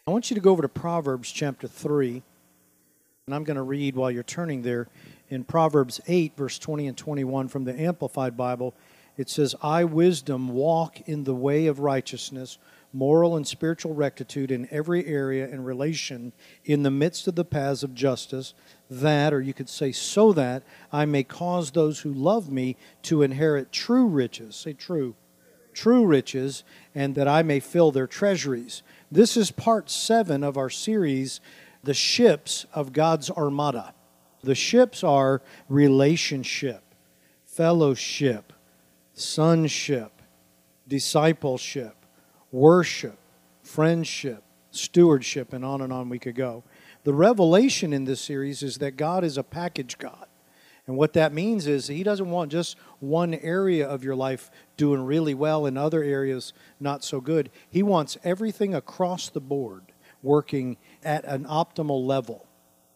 I want you to go over to Proverbs chapter 3, and I'm going to read while you're turning there. In Proverbs 8, verse 20 and 21 from the Amplified Bible, it says, I, wisdom, walk in the way of righteousness, moral and spiritual rectitude in every area and relation in the midst of the paths of justice, that, or you could say, so that I may cause those who love me to inherit true riches. Say true. True riches, and that I may fill their treasuries. This is part 7 of our series, The Ships of God's Armada. The ships are relationship, fellowship, sonship, discipleship, worship, friendship, stewardship, and on we could go. The revelation in this series is that God is a package God. And what that means is He doesn't want just one area of your life doing really well and other areas not so good. He wants everything across the board working at an optimal level.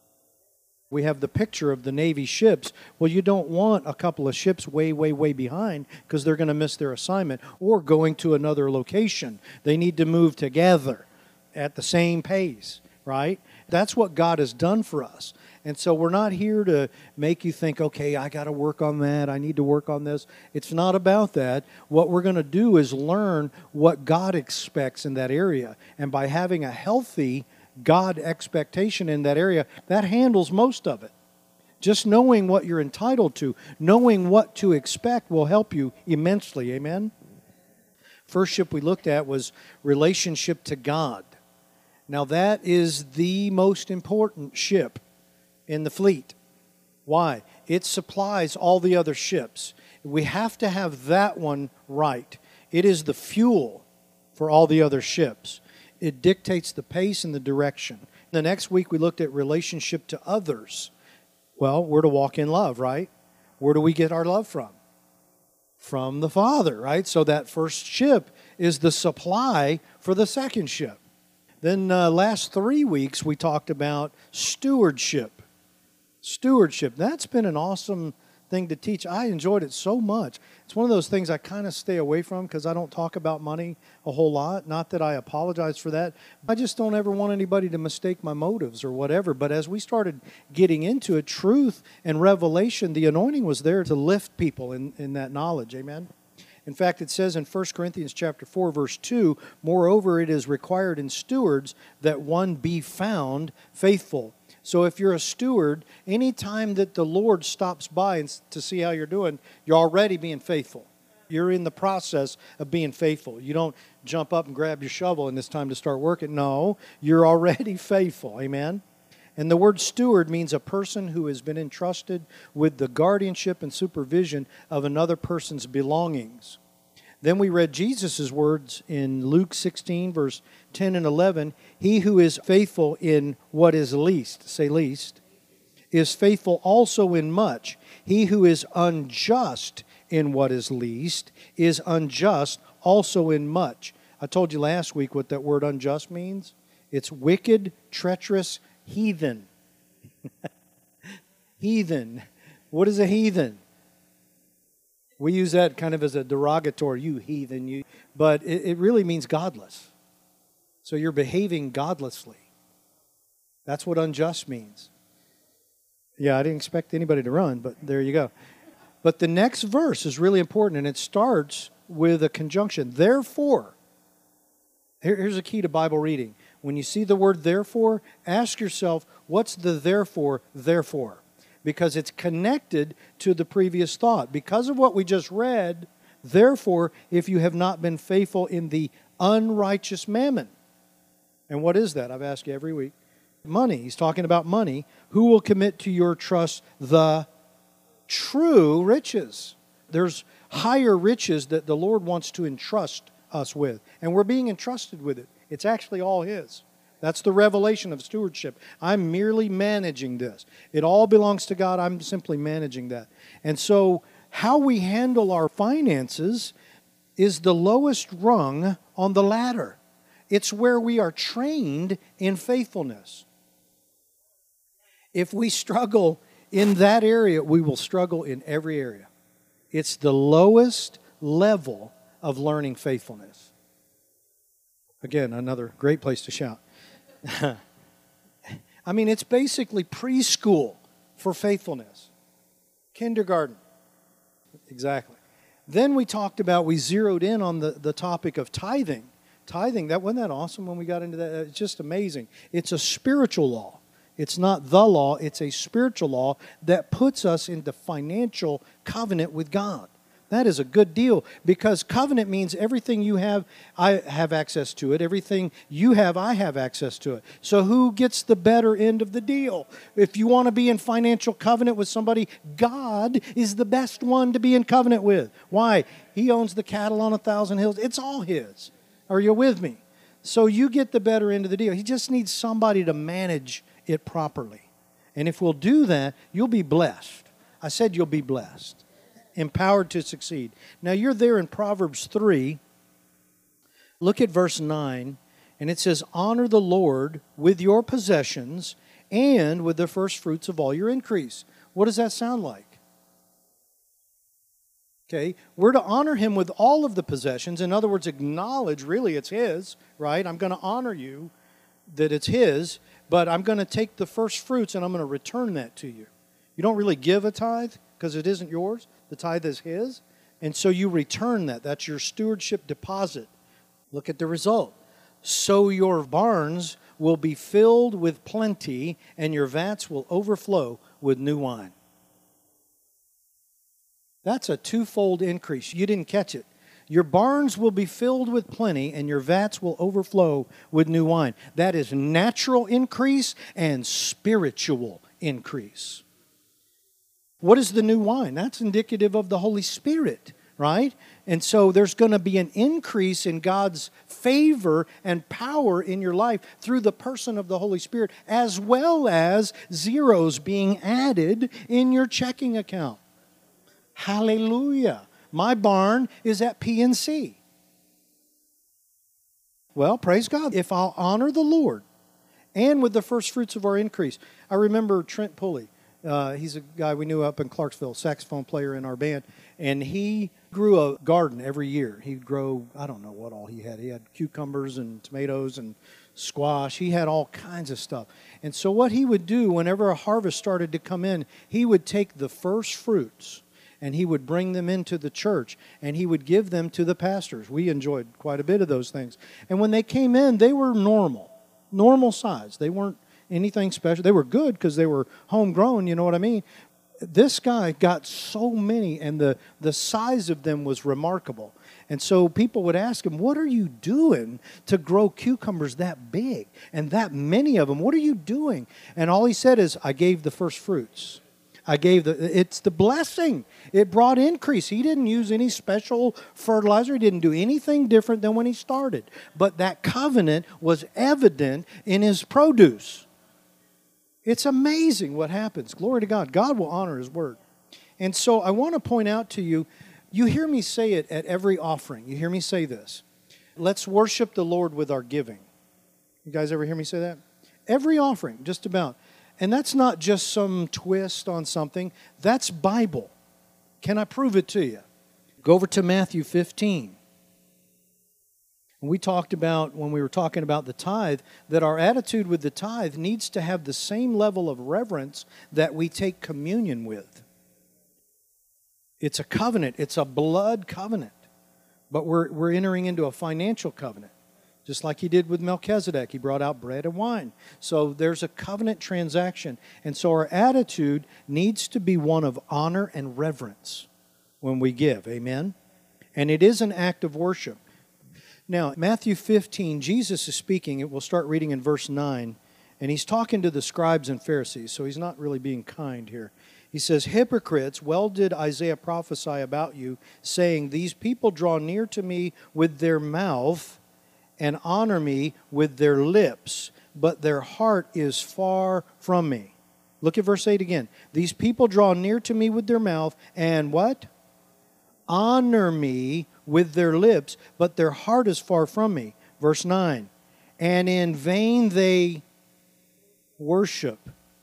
We have the picture of the Navy ships. Well, you don't want a couple of ships way behind because they're going to miss their assignment or going to another location. They need to move together at the same pace, right? That's what God has done for us. And so we're not here to make you think, okay, I got to work on that. I need to work on this. It's not about that. What we're going to do is learn what God expects in that area. And by having a healthy God expectation in that area, that handles most of it. Just knowing what you're entitled to, knowing what to expect will help you immensely. Amen? First ship we looked at was relationship to God. Now that is the most important ship in the fleet. Why? It supplies all the other ships. We have to have that one right. It is the fuel for all the other ships. It dictates the pace and the direction. The next week we looked at relationship to others. Well, we're to walk in love, right? Where do we get our love from? From the Father, right? So that first ship is the supply for the second ship. Then last 3 weeks we talked about stewardship. Stewardship. That's been an awesome thing to teach. I enjoyed it so much. It's one of those things I kind of stay away from because I don't talk about money a whole lot. Not that I apologize for that. I just don't ever want anybody to mistake my motives or whatever. But as we started getting into it, truth and revelation, the anointing was there to lift people in that knowledge. Amen? In fact, it says in 1 Corinthians chapter 4, verse 2, moreover, it is required in stewards that one be found faithful. So if you're a steward, any time that the Lord stops by to see how you're doing, you're already being faithful. You're in the process of being faithful. You don't jump up and grab your shovel and it's time to start working. No, you're already faithful. Amen? And the word steward means a person who has been entrusted with the guardianship and supervision of another person's belongings. Then we read Jesus' words in Luke 16, verse 10 and 11. He who is faithful in what is least, say least, is faithful also in much. He who is unjust in what is least is unjust also in much. I told you last week what that word unjust means. It's wicked, treacherous, heathen. Heathen. What is a heathen? We use that kind of as a derogatory, you heathen, you. But it really means godless. So you're behaving godlessly. That's what unjust means. Yeah, I didn't expect anybody to run, but there you go. But the next verse is really important, and it starts with a conjunction. Therefore, here's a key to Bible reading. When you see the word therefore, ask yourself, what's the therefore? Because it's connected to the previous thought. Because of what we just read, therefore, if you have not been faithful in the unrighteous mammon. And what is that? I've asked you every week. Money. He's talking about money. Who will commit to your trust the true riches? There's higher riches that the Lord wants to entrust us with. And we're being entrusted with it. It's actually all His. That's the revelation of stewardship. I'm merely managing this. It all belongs to God. I'm simply managing that. And so how we handle our finances is the lowest rung on the ladder. It's where we are trained in faithfulness. If we struggle in that area, we will struggle in every area. It's the lowest level of learning faithfulness. Again, another great place to shout. I mean, it's basically preschool for faithfulness. Kindergarten. Exactly. Then we zeroed in on the topic of tithing. Tithing, wasn't that awesome when we got into that? It's just amazing. It's a spiritual law. It's not the law, it's a spiritual law that puts us into financial covenant with God. That is a good deal, because covenant means everything you have, I have access to it. Everything you have, I have access to it. So who gets the better end of the deal? If you want to be in financial covenant with somebody, God is the best one to be in covenant with. Why? He owns the cattle on 1,000 hills. It's all His. Are you with me? So you get the better end of the deal. He just needs somebody to manage it properly. And if we'll do that, you'll be blessed. I said you'll be blessed. Empowered to succeed. Now you're there in Proverbs 3. Look at verse 9. And it says, honor the Lord with your possessions and with the first fruits of all your increase. What does that sound like? Okay, we're to honor Him with all of the possessions. In other words, acknowledge really it's His, right? I'm going to honor you that it's His, but I'm going to take the first fruits and I'm going to return that to you. You don't really give a tithe because it isn't yours. The tithe is His. And so you return that. That's your stewardship deposit. Look at the result. So your barns will be filled with plenty and your vats will overflow with new wine. That's a twofold increase. You didn't catch it. Your barns will be filled with plenty, and your vats will overflow with new wine. That is natural increase and spiritual increase. What is the new wine? That's indicative of the Holy Spirit, right? And so there's going to be an increase in God's favor and power in your life through the person of the Holy Spirit, as well as zeros being added in your checking account. Hallelujah. My barn is at PNC. Well, praise God. If I'll honor the Lord and with the first fruits of our increase. I remember Trent Pulley. He's a guy we knew up in Clarksville, saxophone player in our band. And he grew a garden every year. He'd grow, I don't know what all he had. He had cucumbers and tomatoes and squash. He had all kinds of stuff. And so what he would do whenever a harvest started to come in, he would take the first fruits and he would bring them into the church, and he would give them to the pastors. We enjoyed quite a bit of those things. And when they came in, they were normal size. They weren't anything special. They were good because they were homegrown, you know what I mean? This guy got so many, and the size of them was remarkable. And so people would ask him, what are you doing to grow cucumbers that big and that many of them? What are you doing? And all he said is, I gave the first fruits. It's the blessing. It brought increase. He didn't use any special fertilizer. He didn't do anything different than when he started. But that covenant was evident in his produce. It's amazing what happens. Glory to God. God will honor His word. And so I want to point out to you, you hear me say it at every offering. You hear me say this. Let's worship the Lord with our giving. You guys ever hear me say that? Every offering, just about. And that's not just some twist on something. That's Bible. Can I prove it to you? Go over to Matthew 15. We talked about, when we were talking about the tithe, that our attitude with the tithe needs to have the same level of reverence that we take communion with. It's a covenant. It's a blood covenant. But we're entering into a financial covenant. Just like He did with Melchizedek. He brought out bread and wine. So there's a covenant transaction. And so our attitude needs to be one of honor and reverence when we give. Amen? And it is an act of worship. Now, Matthew 15, Jesus is speaking. We'll start reading in verse 9. And He's talking to the scribes and Pharisees. So He's not really being kind here. He says, hypocrites, well did Isaiah prophesy about you, saying, these people draw near to me with their mouth and honor me with their lips, but their heart is far from me. Look at verse 8 again. These people draw near to me with their mouth and what? Honor me with their lips, but their heart is far from me. Verse 9. And in vain they worship.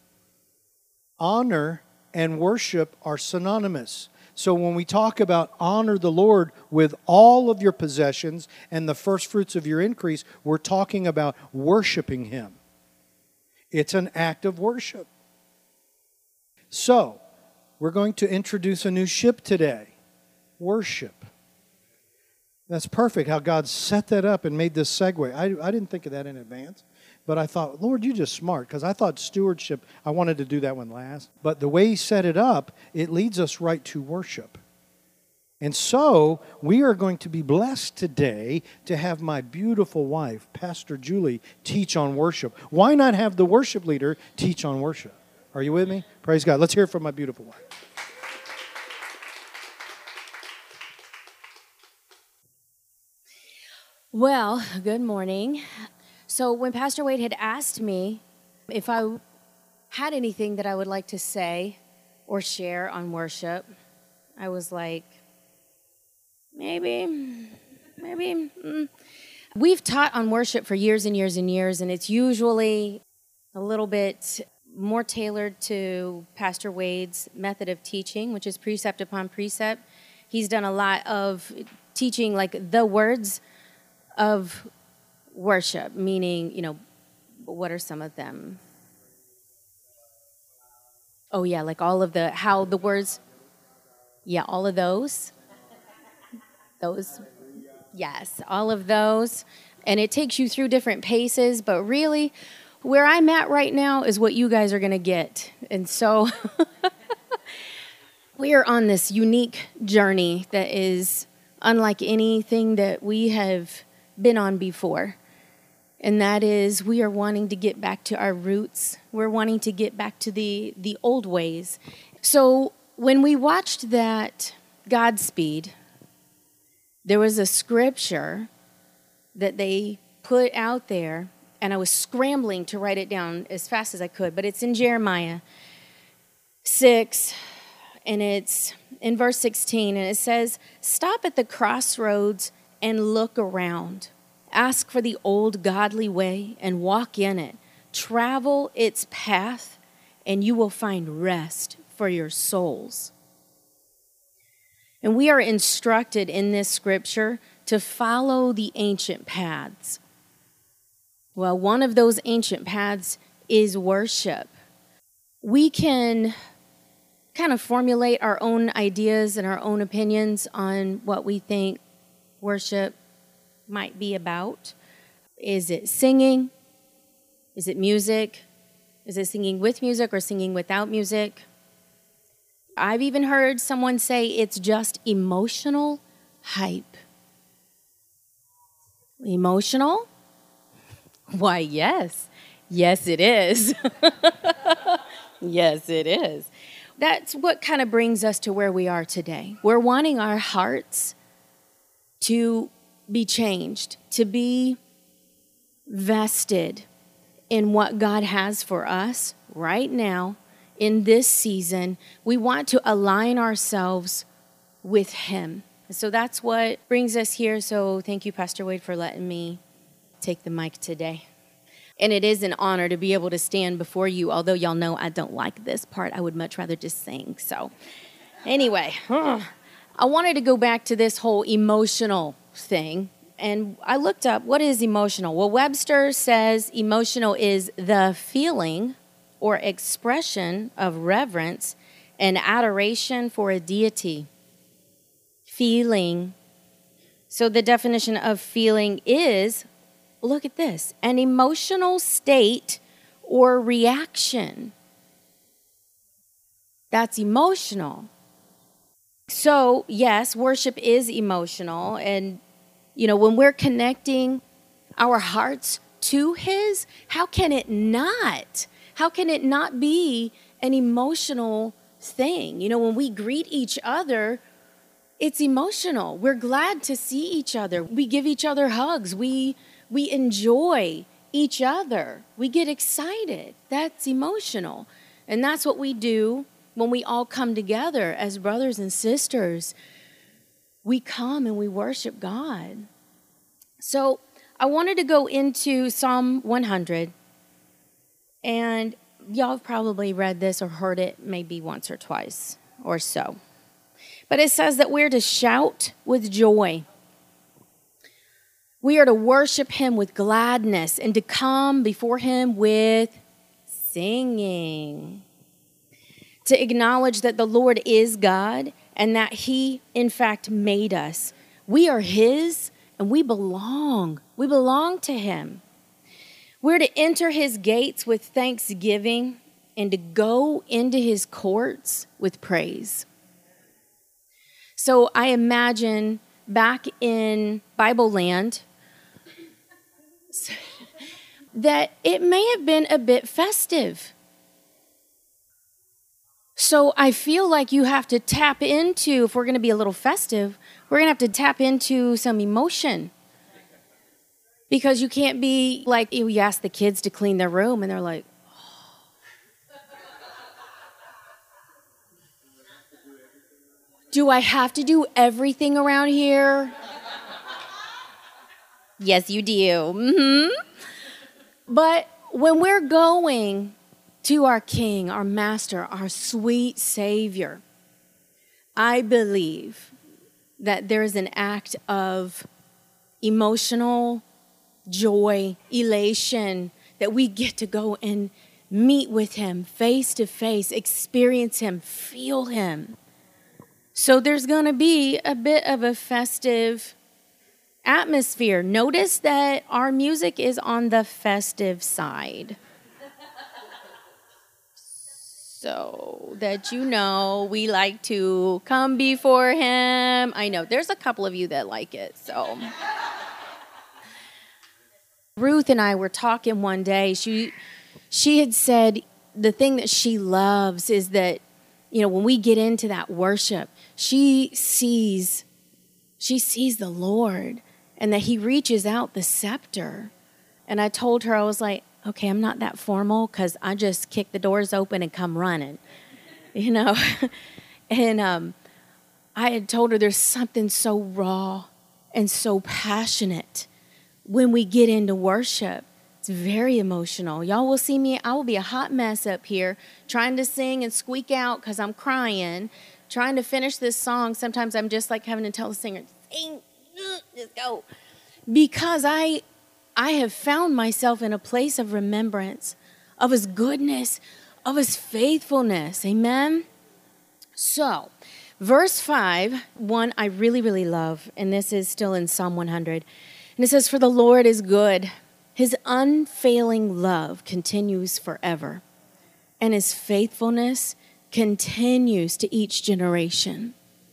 Honor and worship are synonymous. So when we talk about honor the Lord with all of your possessions and the first fruits of your increase, we're talking about worshiping Him. It's an act of worship. So, we're going to introduce a new ship today. Worship. That's perfect how God set that up and made this segue. I didn't think of that in advance. But I thought, Lord, you're just smart, because I thought stewardship, I wanted to do that one last. But the way He set it up, it leads us right to worship. And so, we are going to be blessed today to have my beautiful wife, Pastor Julie, teach on worship. Why not have the worship leader teach on worship? Are you with me? Praise God. Let's hear it from my beautiful wife. Well, good morning. So when Pastor Wade had asked me if I had anything that I would like to say or share on worship, I was like, maybe. We've taught on worship for years and years and years, and it's usually a little bit more tailored to Pastor Wade's method of teaching, which is precept upon precept. He's done a lot of teaching, like the words of worship, meaning, what are some of them? Oh, yeah, like all of how the words, all of those. Yes, all of those. And it takes you through different paces, but really, where I'm at right now is what you guys are going to get. And so we are on this unique journey that is unlike anything that we have been on before. And that is, we are wanting to get back to our roots. We're wanting to get back to the old ways. So when we watched that Godspeed, there was a scripture that they put out there, and I was scrambling to write it down as fast as I could, but it's in Jeremiah 6, and it's in verse 16, and it says, "Stop at the crossroads and look around. Ask for the old godly way and walk in it. Travel its path, and you will find rest for your souls." And we are instructed in this scripture to follow the ancient paths. Well, one of those ancient paths is worship. We can kind of formulate our own ideas and our own opinions on what we think worship might be about. Is it singing? Is it music? Is it singing with music or singing without music? I've even heard someone say it's just emotional hype. Emotional? Why, yes. Yes, it is. Yes, it is. That's what kind of brings us to where we are today. We're wanting our hearts to be changed, to be vested in what God has for us right now in this season. We want to align ourselves with Him. So that's what brings us here. So thank you, Pastor Wade, for letting me take the mic today. And it is an honor to be able to stand before you, although y'all know I don't like this part. I would much rather just sing. So anyway, I wanted to go back to this whole emotional thing. And I looked up, what is emotional? Well, Webster says emotional is the feeling or expression of reverence and adoration for a deity. Feeling. So the definition of feeling is, look at this, an emotional state or reaction. That's emotional. So, yes, worship is emotional. And, when we're connecting our hearts to His, how can it not? How can it not be an emotional thing? When we greet each other, it's emotional. We're glad to see each other. We give each other hugs. We enjoy each other. We get excited. That's emotional. And that's what we do when we all come together as brothers and sisters. We come and we worship God. So I wanted to go into Psalm 100. And y'all have probably read this or heard it maybe once or twice or so. But it says that we're to shout with joy. We are to worship Him with gladness and to come before Him with singing. To acknowledge that the Lord is God and that He, in fact, made us. We are His and we belong. We belong to Him. We're to enter His gates with thanksgiving and to go into His courts with praise. So I imagine back in Bible land that it may have been a bit festive. So I feel like you have to tap into, if we're going to be a little festive, we're going to have to tap into some emotion. Because you can't be like, you ask the kids to clean their room and they're like, do I have to do everything around here? Yes, you do. But when we're going to our King, our Master, our sweet Savior, I believe that there is an act of emotional joy, elation, that we get to go and meet with Him face to face, experience Him, feel Him. So there's going to be a bit of a festive atmosphere. Notice that our music is on the festive side. So that you know, we like to come before Him. I know, there's a couple of you that like it, so. Ruth and I were talking one day. She had said the thing that she loves is that, you know, when we get into that worship, she sees the Lord and that He reaches out the scepter. And I told her, I was like, okay, I'm not that formal because I just kick the doors open and come running, you know. And I had told her there's something so raw and so passionate when we get into worship. It's very emotional. Y'all will see me, I will be a hot mess up here trying to sing and squeak out because I'm crying, trying to finish this song. Sometimes I'm just like having to tell the singer, sing, just go. Because I have found myself in a place of remembrance of His goodness, of His faithfulness. Amen? So, verse 5, one I really, really love, and this is still in Psalm 100. And it says, "For the Lord is good. His unfailing love continues forever, and His faithfulness continues to each generation."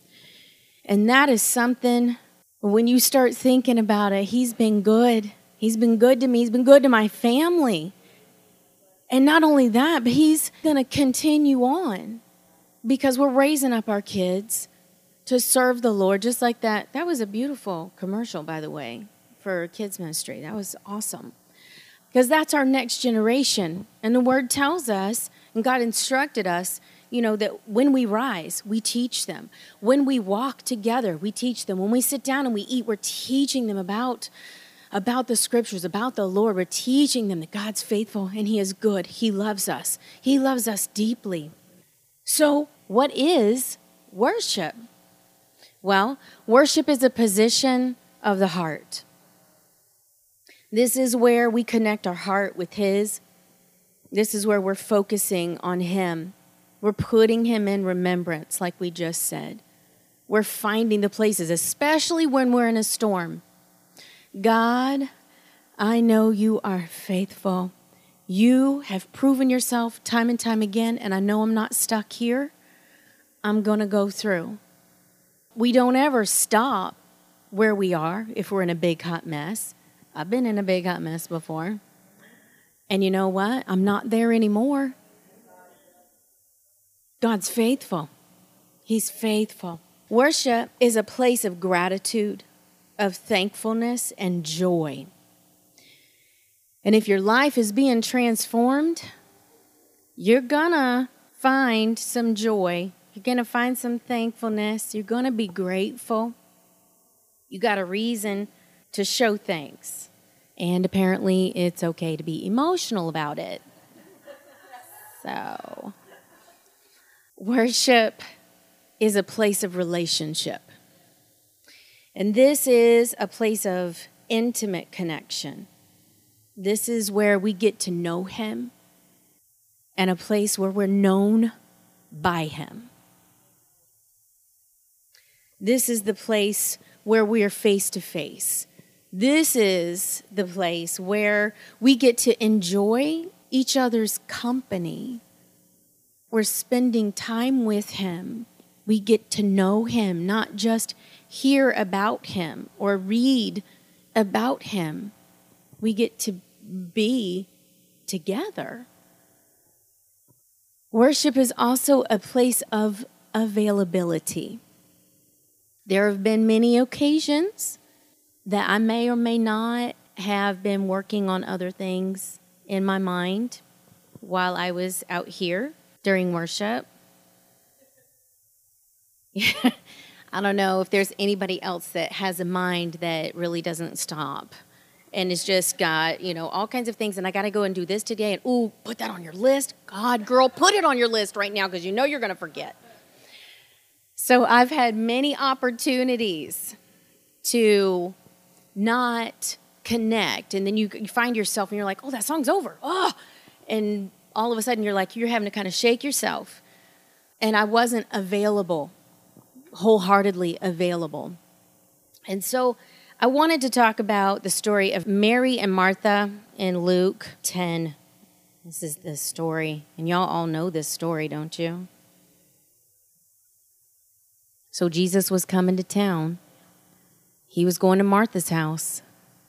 And that is something, when you start thinking about it, He's been good. He's been good to me. He's been good to my family. And not only that, but He's going to continue on because we're raising up our kids to serve the Lord just like that. That was a beautiful commercial, by the way, for kids ministry. That was awesome. Because that's our next generation. And the Word tells us, and God instructed us, you know, that when we rise, we teach them. When we walk together, we teach them. When we sit down and we eat, we're teaching them about the Scriptures, about the Lord. We're teaching them that God's faithful and He is good. He loves us. He loves us deeply. So what is worship? Well, worship is a position of the heart. This is where we connect our heart with His. This is where we're focusing on Him. We're putting Him in remembrance, like we just said. We're finding the places, especially when we're in a storm. God, I know You are faithful. You have proven Yourself time and time again, and I know I'm not stuck here. I'm going to go through. We don't ever stop where we are if we're in a big hot mess. I've been in a big hot mess before. And you know what? I'm not there anymore. God's faithful. He's faithful. Worship is a place of gratitude, of thankfulness, and joy. And if your life is being transformed, you're gonna find some joy. You're gonna find some thankfulness. You're gonna be grateful. You got a reason to show thanks. And apparently it's okay to be emotional about it. So, worship is a place of relationship. And this is a place of intimate connection. This is where we get to know Him. and a place where we're known by him. This is the place where we are face to face. This is the place where we get to enjoy each other's company. We're spending time with him. We get to know him, not just hear about him or read about him. We get to be together. Worship is also a place of availability. There have been many occasions that I may or may not have been working on other things in my mind while I was out here during worship. I don't know if there's anybody else that has a mind that really doesn't stop and it's just got, all kinds of things, and I got to go and do this today, and ooh, put that on your list. God, girl, put it on your list right now because you're going to forget. So I've had many opportunities to not connect, and then you find yourself and you're like, oh, that song's over. Oh, and all of a sudden you're having to kind of shake yourself. And I wasn't available, wholeheartedly available. And so I wanted to talk about the story of Mary and Martha in Luke 10. This is the story, and y'all all know this story, don't you? So Jesus was coming to town. He was going to Martha's house.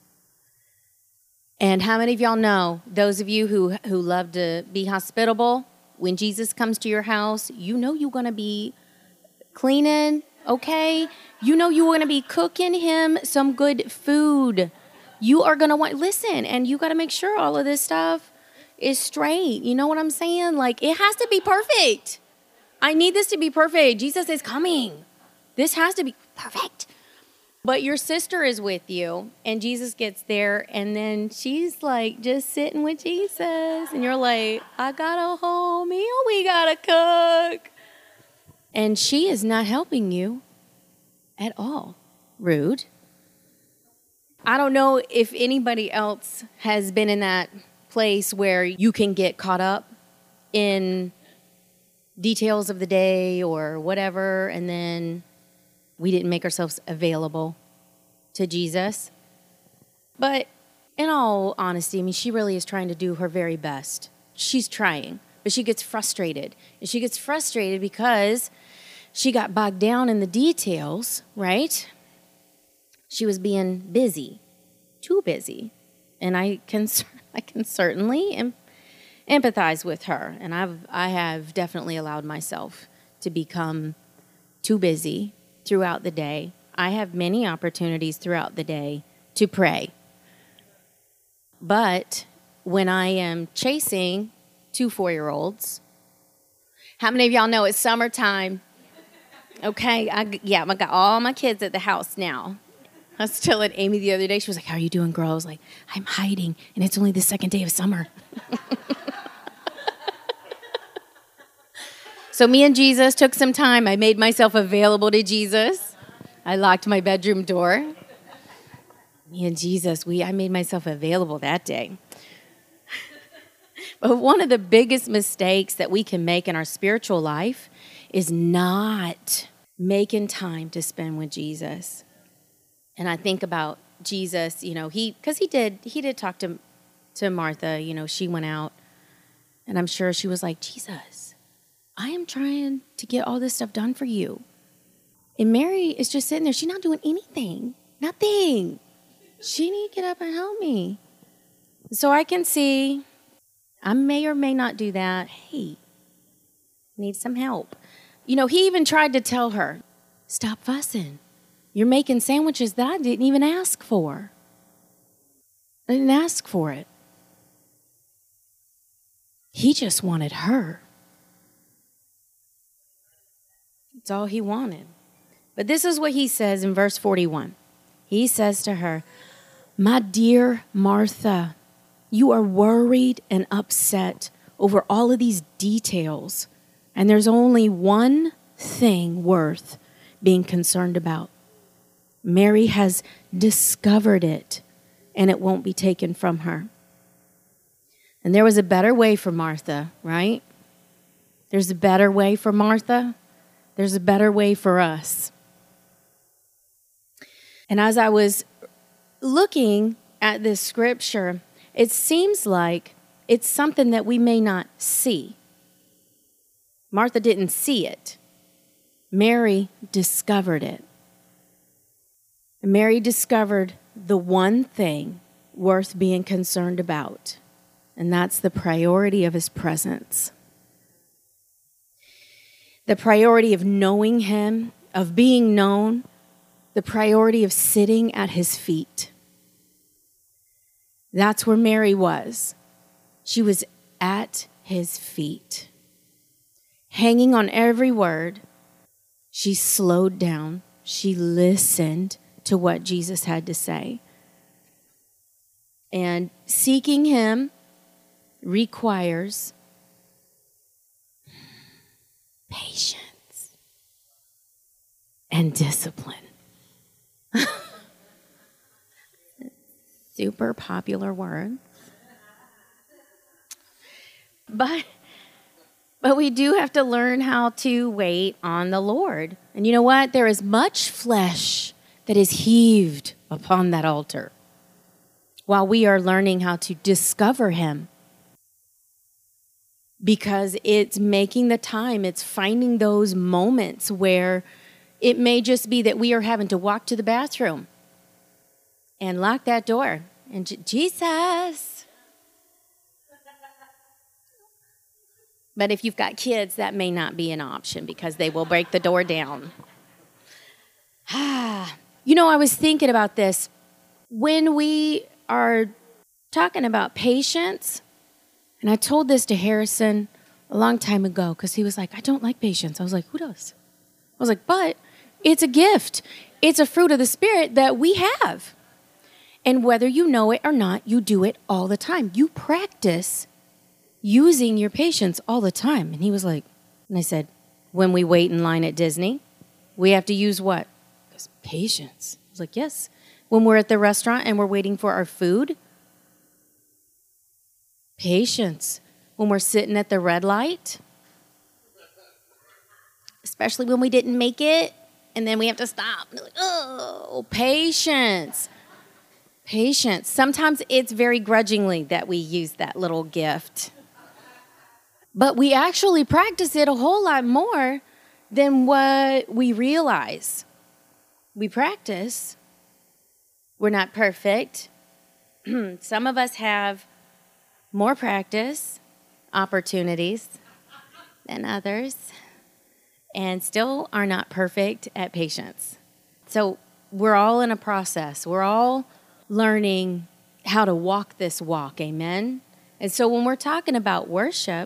And how many of y'all know, those of you who love to be hospitable, when Jesus comes to your house, you know you're going to be cleaning, okay? You know you're going to be cooking him some good food. You are going to listen, and you got to make sure all of this stuff is straight. You know what I'm saying? It has to be perfect. I need this to be perfect. Jesus is coming. This has to be perfect. But your sister is with you, and Jesus gets there, and then she's just sitting with Jesus, and you're like, I got a whole meal we got to cook. And she is not helping you at all. Rude. I don't know if anybody else has been in that place where you can get caught up in details of the day or whatever, and then we didn't make ourselves available to Jesus. But in all honesty, she really is trying to do her very best. She's trying, but she gets frustrated. And she gets frustrated because she got bogged down in the details, right? She was being busy, too busy. And I can certainly empathize with her. And I have definitely allowed myself to become too busy throughout the day. I have many opportunities throughout the day to pray. But when I am chasing 2 4-year-olds, how many of y'all know it's summertime? Okay, I got all my kids at the house now. I was telling Amy the other day, she was like, how are you doing, girl? I was like, I'm hiding, and it's only the 2nd day of summer. So me and Jesus took some time. I made myself available to Jesus. I locked my bedroom door. Me and Jesus, I made myself available that day. But one of the biggest mistakes that we can make in our spiritual life is not making time to spend with Jesus. And I think about Jesus, because he did talk to Martha, she went out, and I'm sure she was like, Jesus, I am trying to get all this stuff done for you. And Mary is just sitting there. She's not doing anything. Nothing. She need to get up and help me. So I can see I may or may not do that. Hey, need some help. He even tried to tell her, stop fussing. You're making sandwiches that I didn't even ask for. I didn't ask for it. He just wanted her. That's all he wanted. But this is what he says in verse 41. He says to her, my dear Martha, you are worried and upset over all of these details, and there's only one thing worth being concerned about. Mary has discovered it, and it won't be taken from her. And there was a better way for Martha, right? There's a better way for Martha. There's a better way for us. And as I was looking at this scripture, it seems like it's something that we may not see. Martha didn't see it. Mary discovered it. And Mary discovered the one thing worth being concerned about, and that's the priority of his presence. The priority of knowing him, of being known, the priority of sitting at his feet. That's where Mary was. She was at his feet. Hanging on every word, she slowed down. She listened to what Jesus had to say. And seeking him requires patience and discipline. Super popular word. But we do have to learn how to wait on the Lord. And you know what? There is much flesh that is heaved upon that altar while we are learning how to discover him. Because it's making the time, it's finding those moments where it may just be that we are having to walk to the bathroom and lock that door. And Jesus. But if you've got kids, that may not be an option because they will break the door down. You know, I was thinking about this. When we are talking about patience, and I told this to Harrison a long time ago because he was like, I don't like patience. I was like, who does? I was like, but it's a gift. It's a fruit of the Spirit that we have. And whether you know it or not, you do it all the time. You practice using your patience all the time. And he was like, and I said, when we wait in line at Disney, we have to use what? Because patience. I was like, yes. When we're at the restaurant and we're waiting for our food, patience. When we're sitting at the red light, especially when we didn't make it, and then we have to stop. Like, oh, patience. Patience. Sometimes it's very grudgingly that we use that little gift. But we actually practice it a whole lot more than what we realize. We practice. We're not perfect. Some of us have more practice opportunities than others and still are not perfect at patience. So we're all in a process. We're all learning how to walk this walk, amen? And so when we're talking about worship,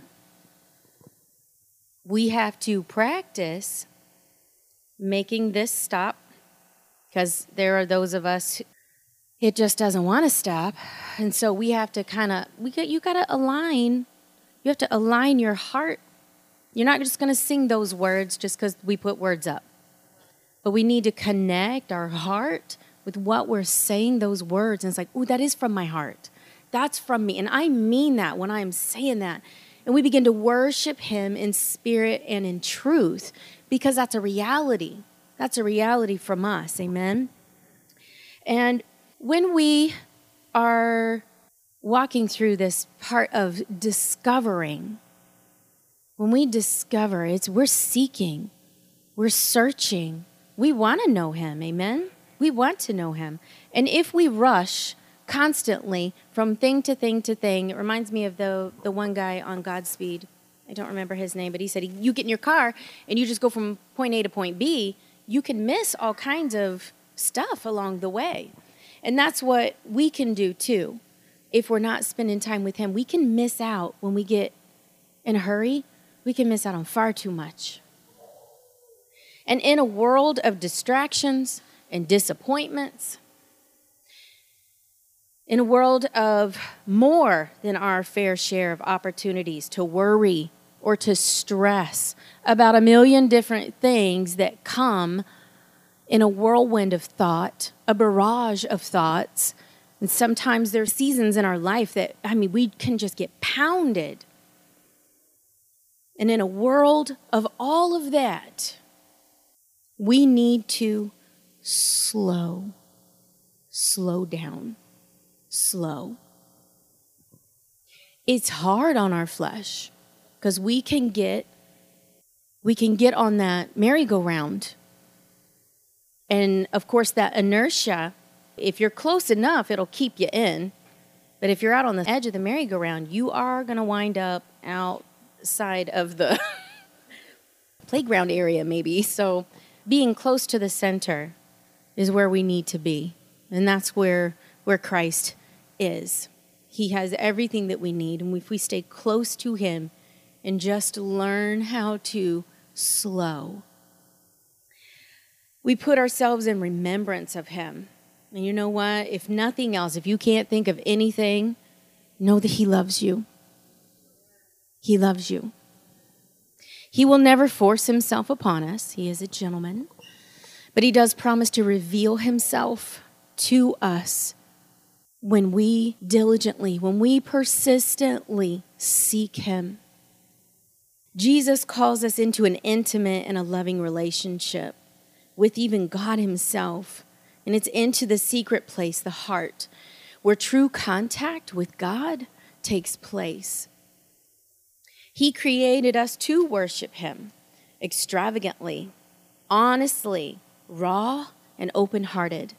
we have to practice making this stop because there are those of us it just doesn't want to stop. And so we have to you got to align. You have to align your heart. You're not just going to sing those words just because we put words up. But we need to connect our heart with what we're saying those words. And it's like, ooh, that is from my heart. That's from me. And I mean that when I'm saying that. And we begin to worship him in spirit and in truth because that's a reality. That's a reality from us. Amen? And when we are walking through this part of discovering, when we discover, we're seeking, we're searching. We want to know him, amen? We want to know him. And if we rush constantly from thing to thing to thing, it reminds me of the one guy on Godspeed. I don't remember his name, but he said, you get in your car and you just go from point A to point B, you can miss all kinds of stuff along the way. And that's what we can do too. If we're not spending time with him, we can miss out when we get in a hurry. We can miss out on far too much. And in a world of distractions and disappointments, in a world of more than our fair share of opportunities to worry or to stress about a million different things that come in a whirlwind of thought, a barrage of thoughts, And sometimes there's seasons in our life that, we can just get pounded. And in a world of all of that, we need to slow down, slow. It's hard on our flesh because we can get on that merry-go-round. And of course, that inertia, if you're close enough, it'll keep you in. But if you're out on the edge of the merry-go-round, you are going to wind up outside of the playground area maybe. So being close to the center is where we need to be. And that's where Christ is. He has everything that we need. And if we stay close to him and just learn how to slow, we put ourselves in remembrance of him. And you know what? If nothing else, if you can't think of anything, know that he loves you. He loves you. He will never force himself upon us. He is a gentleman. But he does promise to reveal himself to us when we diligently, when we persistently seek him. Jesus calls us into an intimate and a loving relationship with even God himself. And it's into the secret place, the heart, where true contact with God takes place. He created us to worship him extravagantly, honestly, raw, and open-hearted.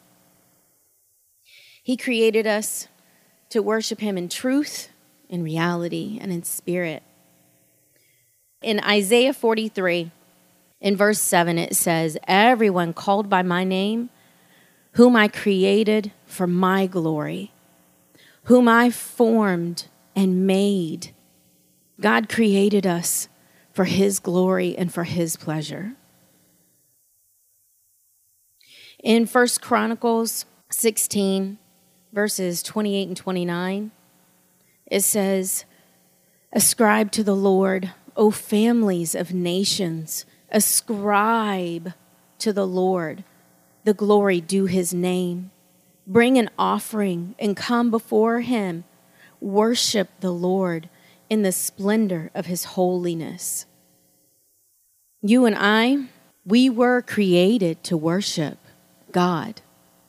He created us to worship him in truth, in reality, and in spirit. In Isaiah 43, in verse 7, it says, "Everyone called by my name, whom I created for my glory, whom I formed and made." God created us for his glory and for his pleasure. In 1 Chronicles 16, verses 28 and 29, it says, "Ascribe to the Lord, O families of nations, ascribe to the Lord the glory due his name. Bring an offering and come before him. Worship the Lord in the splendor of his holiness." You and I, we were created to worship God.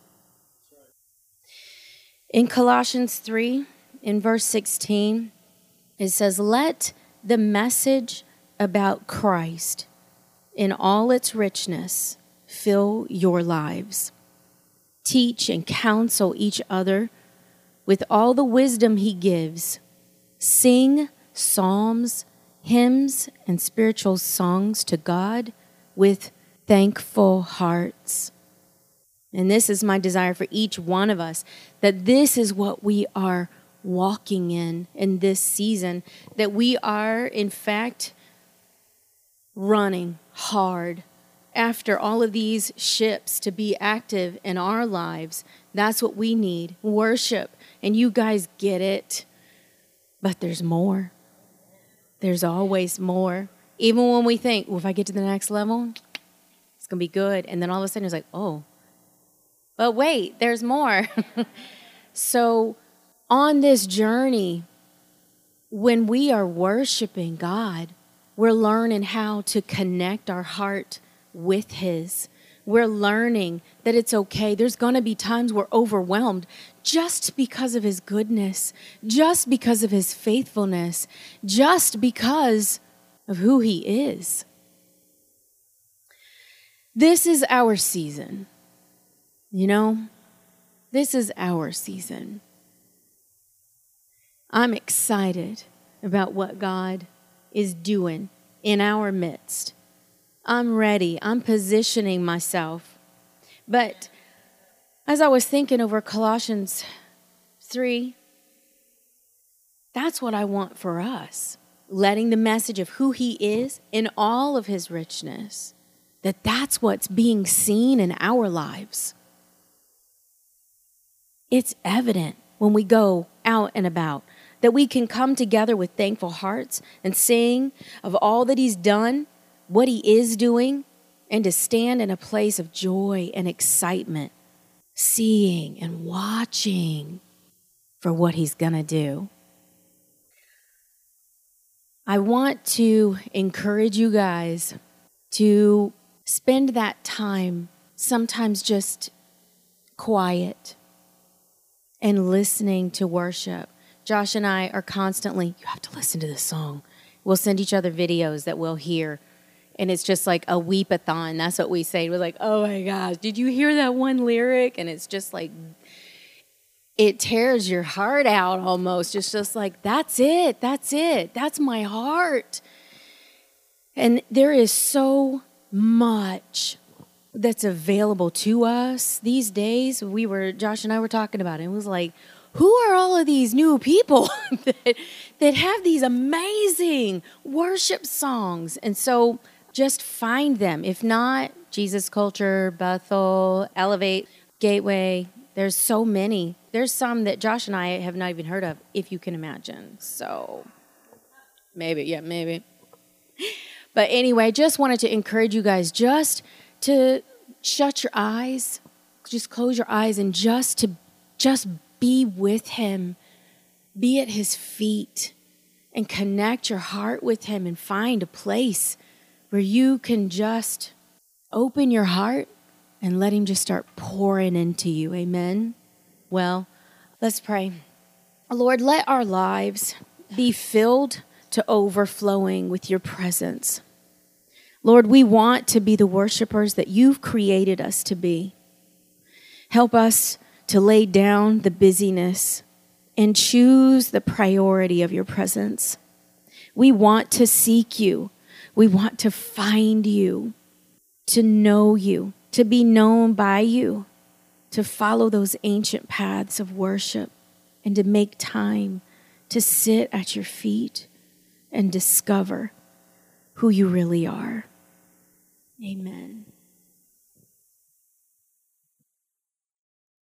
In Colossians 3, in verse 16, it says, "Let the message about Christ in all its richness fill your lives. Teach and counsel each other with all the wisdom he gives. Sing psalms, hymns, and spiritual songs to God with thankful hearts." And this is my desire for each one of us, that this is what we are walking in this season, that we are, in fact, running hard after all of these ships to be active in our lives. That's what we need, worship. And you guys get it, but there's more. There's always more. Even when we think, well, if I get to the next level, it's going to be good. And then all of a sudden it's like, oh, but wait, there's more. So on this journey, when we are worshiping God, we're learning how to connect our heart with his. We're learning that it's okay. There's going to be times we're overwhelmed just because of his goodness, just because of his faithfulness, just because of who he is. This is our season. You know, this is our season. I'm excited about what God is doing in our midst. I'm ready. I'm positioning myself. But as I was thinking over Colossians 3, that's what I want for us. Letting the message of who he is in all of his richness, that's what's being seen in our lives. It's evident when we go out and about that we can come together with thankful hearts and sing of all that he's done, what he is doing, and to stand in a place of joy and excitement, seeing and watching for what he's going to do. I want to encourage you guys to spend that time, sometimes just quiet and listening to worship. Josh and I are constantly, you have to listen to this song. We'll send each other videos that we'll hear. And it's just like a weep-a-thon. That's what we say. We're like, oh my gosh, did you hear that one lyric? And it's just like, it tears your heart out almost. It's just like, that's it. That's my heart. And there is so much that's available to us these days. Josh and I were talking about it. It was like, who are all of these new people that have these amazing worship songs? And so just find them. If not, Jesus Culture, Bethel, Elevate, Gateway. There's so many. There's some that Josh and I have not even heard of, if you can imagine. So maybe. But anyway, just wanted to encourage you guys just to shut your eyes, just close your eyes, and just be with him, be at his feet, and connect your heart with him and find a place where you can just open your heart and let him just start pouring into you. Amen? Well, let's pray. Lord, let our lives be filled to overflowing with your presence. Lord, we want to be the worshipers that you've created us to be. Help us to lay down the busyness and choose the priority of your presence. We want to seek you. We want to find you, to know you, to be known by you, to follow those ancient paths of worship, and to make time to sit at your feet and discover who you really are. Amen.